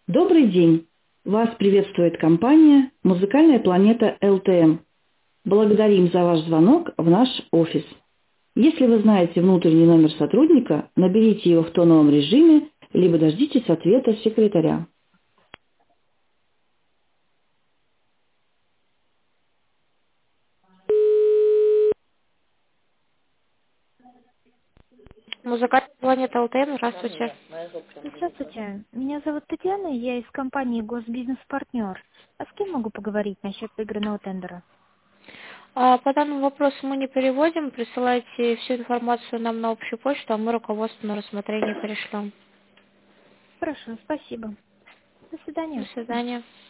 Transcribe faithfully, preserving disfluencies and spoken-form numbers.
Добрый день! Вас приветствует компания «Музыкальная планета эл тэ эм». Благодарим за ваш звонок в наш офис. Если вы знаете внутренний номер сотрудника, наберите его в тоновом режиме, либо дождитесь ответа секретаря. Музыкальная планета эл тэ эм, здравствуйте. Здравствуйте, меня зовут Татьяна, я из компании «Госбизнес-партнер». А с кем могу поговорить насчет выигранного тендера? А, по данному вопросу мы не переводим, присылайте всю информацию нам на общую почту, а мы руководство на рассмотрение перешлем. Хорошо, спасибо. До До свидания. свидания.